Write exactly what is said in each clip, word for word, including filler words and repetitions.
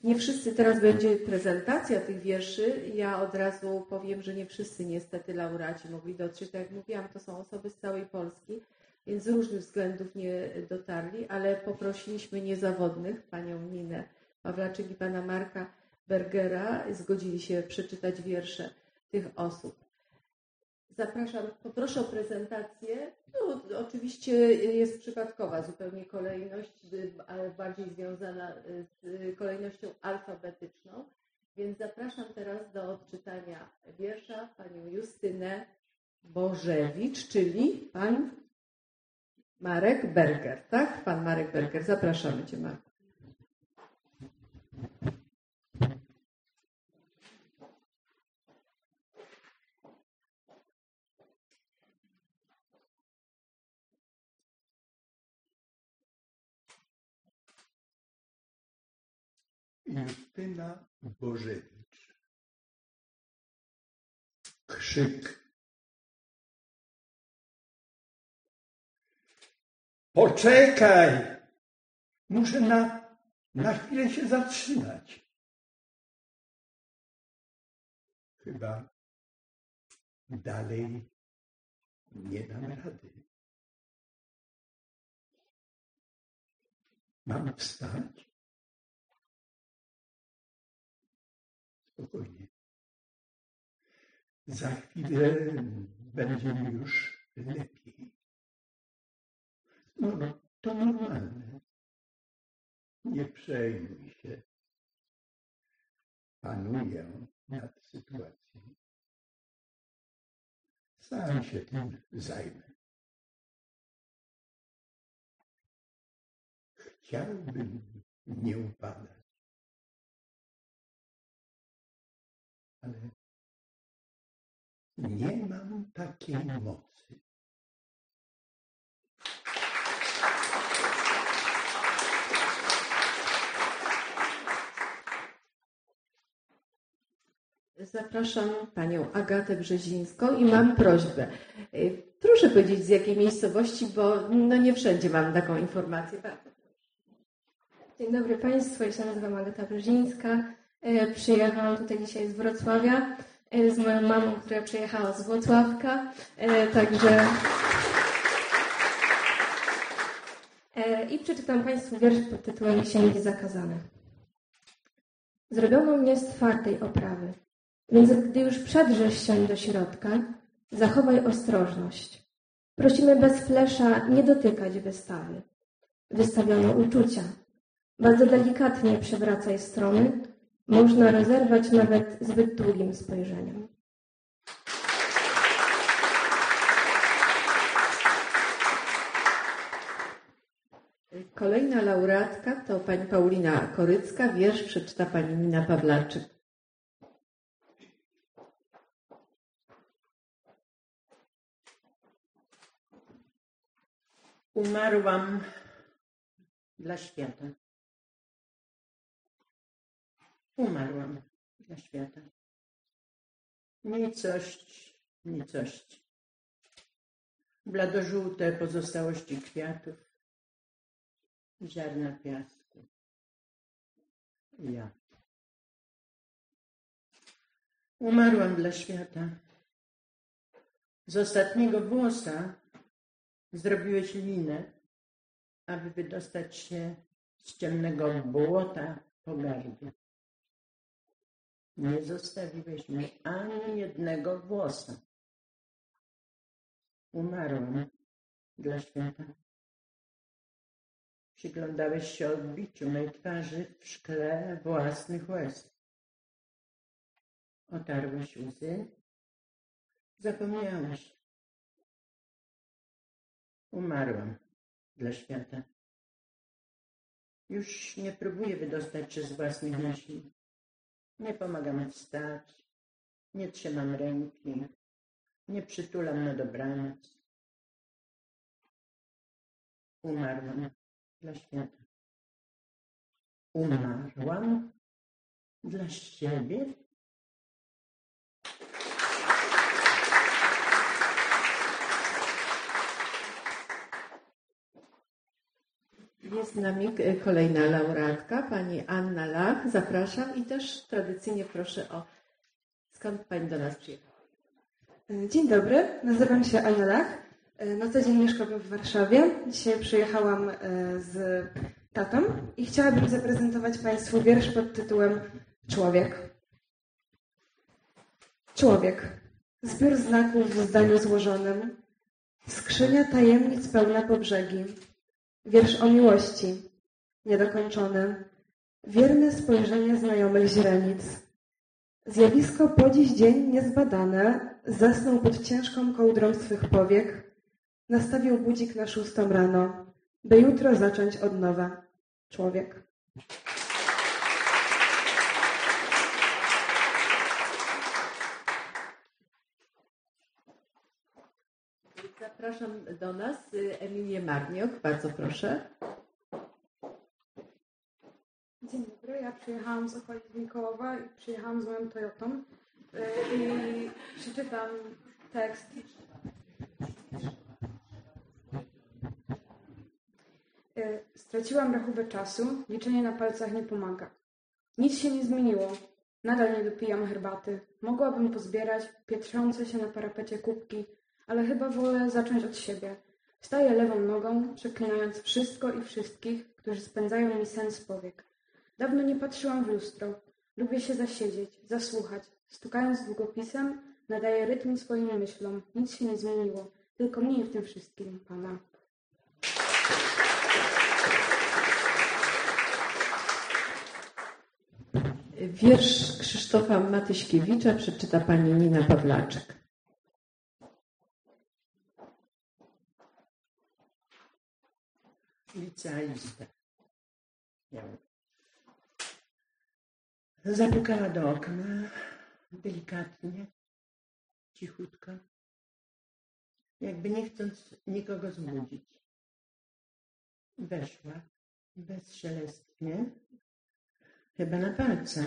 Nie wszyscy, teraz będzie prezentacja tych wierszy. Ja od razu powiem, że nie wszyscy niestety laureaci mogli dotrzeć. Tak jak mówiłam, to są osoby z całej Polski, więc z różnych względów nie dotarli, ale poprosiliśmy niezawodnych, panią Ninę Pawlaczyk i pana Marka Bergera, zgodzili się przeczytać wiersze tych osób. Zapraszam, poproszę o prezentację. No, oczywiście jest przypadkowa zupełnie kolejność, ale bardziej związana z kolejnością alfabetyczną. Więc zapraszam teraz do odczytania wiersza panią Justynę Bożewicz, czyli pan Marek Berger, tak? Pan Marek Berger. Zapraszamy cię, Marku. Justyna Bożewicz. Krzyk. Poczekaj! Muszę na, na chwilę się zatrzymać. Chyba dalej nie dam rady. Mam wstać? Spokojnie. Za chwilę będzie mi już lepiej. No, no, to normalne. Nie przejmuj się. Panuję nad sytuacją. Sam się tym zajmę. Chciałbym nie upadać. Ale nie mam takiej mocy. Zapraszam panią Agatę Brzezińską i mam prośbę. Proszę powiedzieć, z jakiej miejscowości, bo no nie wszędzie mam taką informację. Bardzo proszę. Dzień dobry Państwu, ja się nazywam Agata Brzezińska. Przyjechałam tutaj dzisiaj z Wrocławia z moją mamą, która przyjechała z Włocławka. Także i przeczytam Państwu wiersz pod tytułem Księgi zakazane. Zrobiono mnie z twardej oprawy, więc gdy już przedrzesz się do środka, zachowaj ostrożność. Prosimy bez flesza nie dotykać wystawy. Wystawiono uczucia. Bardzo delikatnie przewracaj strony. Można rozerwać nawet zbyt długim spojrzeniem. Kolejna laureatka to pani Paulina Korycka. Wiersz przeczyta pani Nina Pawlaczyk. Umarłam dla świata. Umarłam dla świata. Nicość, nicość. Bladożółte pozostałości kwiatów, ziarna piasku. Ja. Umarłam dla świata. Z ostatniego włosa zrobiłeś linę, aby wydostać się z ciemnego błota pogardy. Nie zostawiłeś mi ani jednego włosa. Umarłam dla świata. Przyglądałeś się odbiciu mej twarzy w szkle własnych łez. Otarłeś łzy. Zapomniałeś. Umarłam dla świata. Już nie próbuję wydostać się z własnych myśli. Nie pomagam wstać. Nie trzymam ręki. Nie przytulam na dobranoc. Umarłam dla świata. Umarłam dla siebie. Jest z nami kolejna laureatka, pani Anna Lach. Zapraszam i też tradycyjnie proszę o... Skąd pani do nas przyjechała? Dzień dobry, nazywam się Anna Lach. Na co dzień mieszkam w Warszawie. Dzisiaj przyjechałam z tatą i chciałabym zaprezentować Państwu wiersz pod tytułem Człowiek. Człowiek. Zbiór znaków w zdaniu złożonym. Skrzynia tajemnic pełna po brzegi. Wiersz o miłości. Niedokończony. Wierne spojrzenie znajomych źrenic. Zjawisko po dziś dzień niezbadane. Zasnął pod ciężką kołdrą swych powiek. Nastawił budzik na szóstą rano, by jutro zacząć od nowa. Człowiek. Zapraszam do nas Emilię Marniok. Bardzo proszę. Dzień dobry, ja przyjechałam z okolic Mikołowa i przyjechałam z moją Toyotą i przeczytam tekst. Straciłam rachubę czasu, liczenie na palcach nie pomaga. Nic się nie zmieniło, nadal nie dopijam herbaty. Mogłabym pozbierać pietrzące się na parapecie kubki, ale chyba wolę zacząć od siebie. Wstaję lewą nogą, przeklinając wszystko i wszystkich, którzy spędzają mi sen z powiek. Dawno nie patrzyłam w lustro. Lubię się zasiedzieć, zasłuchać. Stukając długopisem, nadaję rytm swoim myślom. Nic się nie zmieniło, tylko mniej w tym wszystkim, Pana. Wiersz Krzysztofa Matyśkiewicza przeczyta pani Nina Pawlaczek. Licealista. Zapukała do okna, delikatnie, cichutko, jakby nie chcąc nikogo zbudzić. Weszła bezszelestnie, chyba na palcach.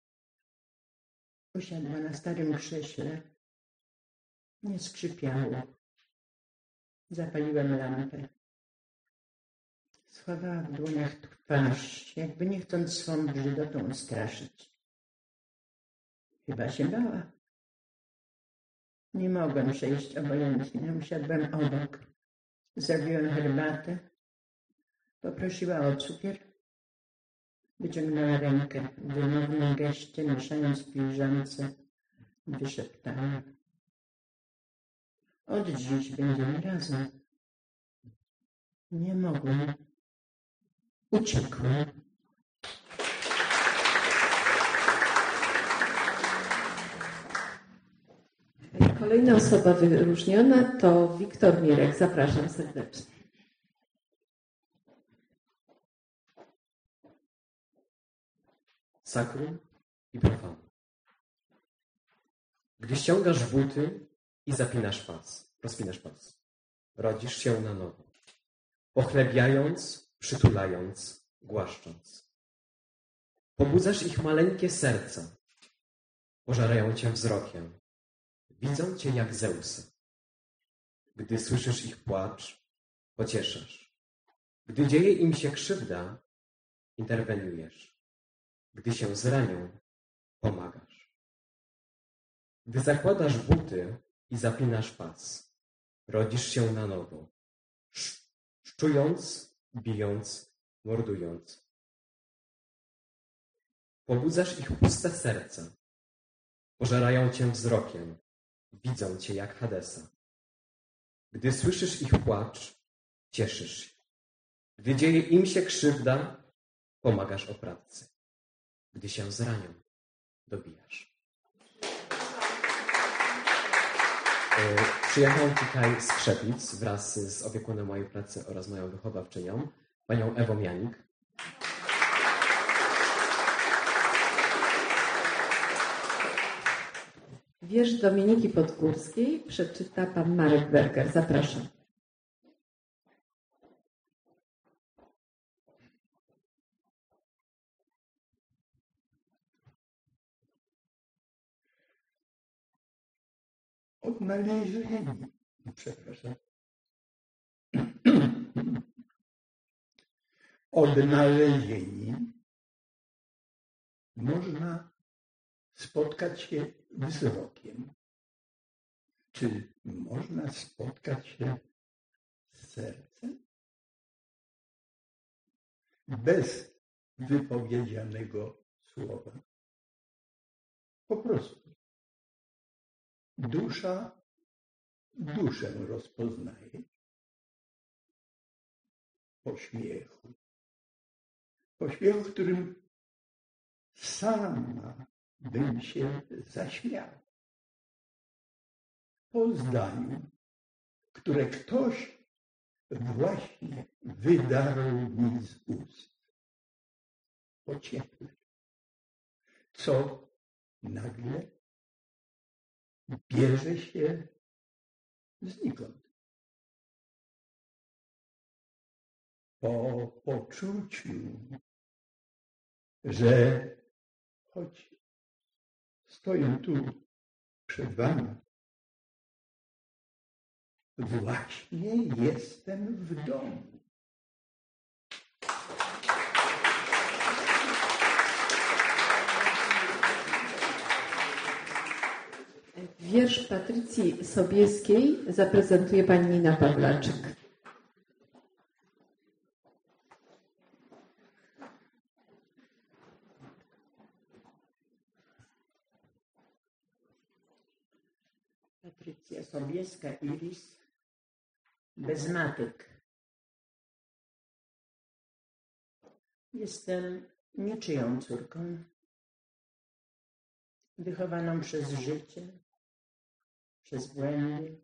Usiadła na starym krześle. Nie skrzypiało. Zapaliłem lampę. Schowała w dłoniach twarz, jakby nie chcąc swą brzydotą straszyć. Chyba się bała. Nie mogłem przejść obojętnie. Usiadłem obok. Zrobiłem herbatę. Poprosiła o cukier. Wyciągnęła rękę. W wymownym geście, mieszając w piżamce, wyszeptała. Od dziś będziemy razem. Nie mogłem. Uciekłem. Kolejna osoba wyróżniona to Wiktor Mirek. Zapraszam serdecznie. Sakrum i profanum. Gdy ściągasz buty i zapinasz pas, rozpinasz pas, rodzisz się na nowo, pochlebiając, przytulając, głaszcząc. Pobudzasz ich maleńkie serca, pożerają cię wzrokiem, widzą cię jak Zeusa. Gdy słyszysz ich płacz, pocieszasz. Gdy dzieje im się krzywda, interweniujesz. Gdy się zranią, pomagasz. Gdy zakładasz buty i zapinasz pas, rodzisz się na nowo, szczując, bijąc, mordując. Pobudzasz ich puste serca, pożerają cię wzrokiem, widzą cię jak Hadesa. Gdy słyszysz ich płacz, cieszysz się. Gdy dzieje im się krzywda, pomagasz oprawcy. Gdy się zranią, dobijasz. Przyjechałam tutaj z Krzepic wraz z opiekunem mojej pracy oraz moją wychowawczynią, panią Ewą Janik. Wiersz Dominiki Podgórskiej przeczyta pan Marek Berger. Zapraszam. Odnalezieni. Przepraszam. odnalezieni, można spotkać się wzrokiem. Czy można spotkać się z sercem? Bez wypowiedzianego słowa. Po prostu. Dusza duszę rozpoznaje. Po śmiechu. Po śmiechu, w którym sama bym się zaśmiał. Po zdaniu, które ktoś właśnie wydarł mi z ust. Po cieple. Co nagle bierze się znikąd. Po poczuciu, że choć stoję tu przed wami, właśnie jestem w domu. Wiersz Patrycji Sobieskiej zaprezentuje pani Nina Pawlaczyk. Patrycja Sobieska, Iris, bez matek. Jestem niczyją córką, wychowaną przez życie, przez błędy,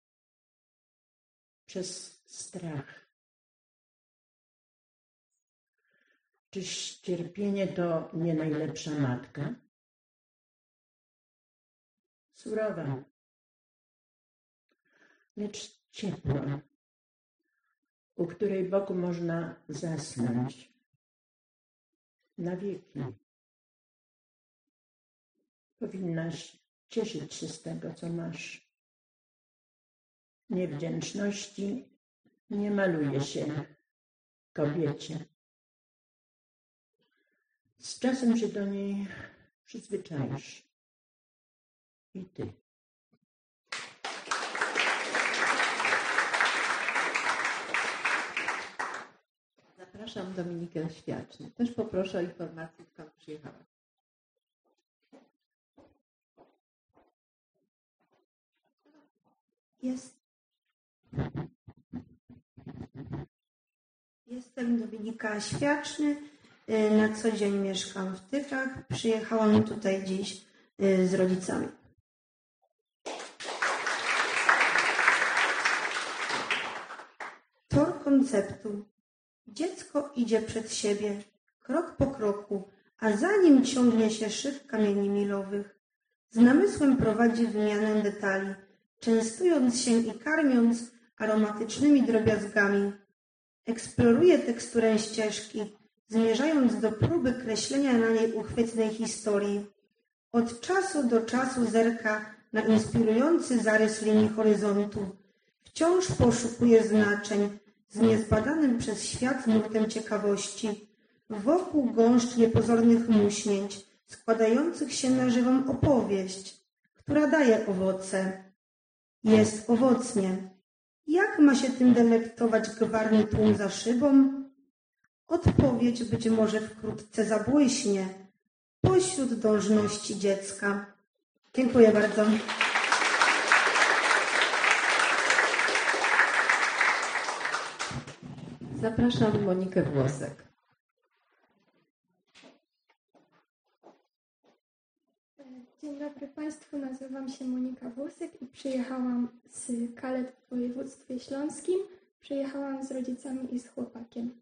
przez strach. Czyż cierpienie to nie najlepsza matka? Surowa, lecz ciepła, u której boku można zasnąć na wieki. Powinnaś cieszyć się z tego, co masz. Niewdzięczności nie maluje się kobiecie. Z czasem się do niej przyzwyczaisz. I ty. Zapraszam Dominikę Świaczny. Też poproszę o informację, skąd przyjechała. Jest. Jestem Dominika Świaczny. Na co dzień mieszkam w Tychach. Przyjechałam tutaj dziś z rodzicami. Tor konceptu. Dziecko idzie przed siebie, krok po kroku, a za nim ciągnie się szyb kamieni milowych. Z namysłem prowadzi wymianę detali, częstując się i karmiąc aromatycznymi drobiazgami. Eksploruje teksturę ścieżki, zmierzając do próby kreślenia na niej uchwytnej historii. Od czasu do czasu zerka na inspirujący zarys linii horyzontu. Wciąż poszukuje znaczeń z niezbadanym przez świat nurtem ciekawości. Wokół gąszcz niepozornych muśnięć, składających się na żywą opowieść, która daje owoce. Jest owocnie. Jak ma się tym delektować gwarny tłum za szybą? Odpowiedź być może wkrótce zabłyśnie pośród dążności dziecka. Dziękuję bardzo. Zapraszam Monikę Włosek. Dzień dobry Państwu, nazywam się Monika Włosek i przyjechałam z Kalet w województwie śląskim. Przyjechałam z rodzicami i z chłopakiem.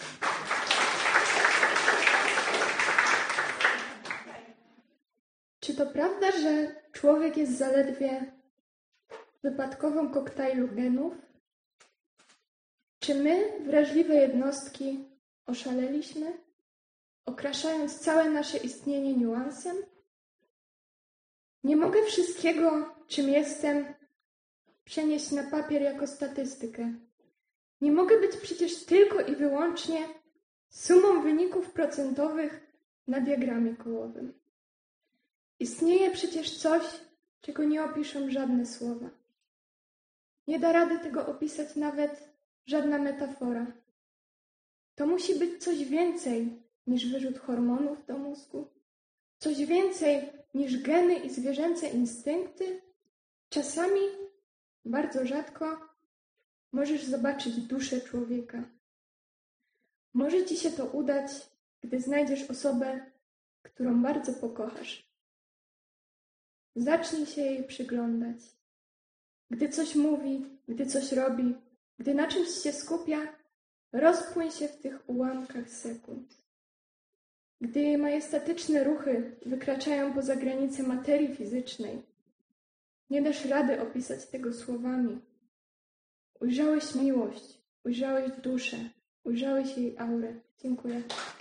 Czy to prawda, że człowiek jest zaledwie wypadkową koktajlu genów? Czy my, wrażliwe jednostki, oszaleliśmy, okraszając całe nasze istnienie niuansem? Nie mogę wszystkiego, czym jestem, przenieść na papier jako statystykę. Nie mogę być przecież tylko i wyłącznie sumą wyników procentowych na diagramie kołowym. Istnieje przecież coś, czego nie opiszą żadne słowa. Nie da rady tego opisać nawet żadna metafora. To musi być coś więcej niż wyrzut hormonów do mózgu, coś więcej niż geny i zwierzęce instynkty. Czasami, bardzo rzadko, możesz zobaczyć duszę człowieka. Może ci się to udać, gdy znajdziesz osobę, którą bardzo pokochasz. Zacznij się jej przyglądać. Gdy coś mówi, gdy coś robi, gdy na czymś się skupia, rozpłyń się w tych ułamkach sekund. Gdy jej majestatyczne ruchy wykraczają poza granice materii fizycznej, nie dasz rady opisać tego słowami. Ujrzałeś miłość, ujrzałeś duszę, ujrzałeś jej aurę. Dziękuję.